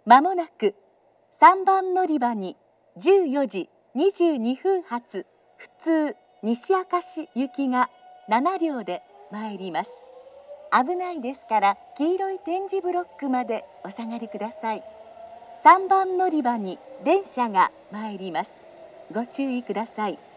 まもなく3番乗り場に14時22分発普通西明石行きが7両で参ります。危ないですから黄色い点字ブロックまでお下がりください。3番乗り場に電車が参ります。ご注意ください。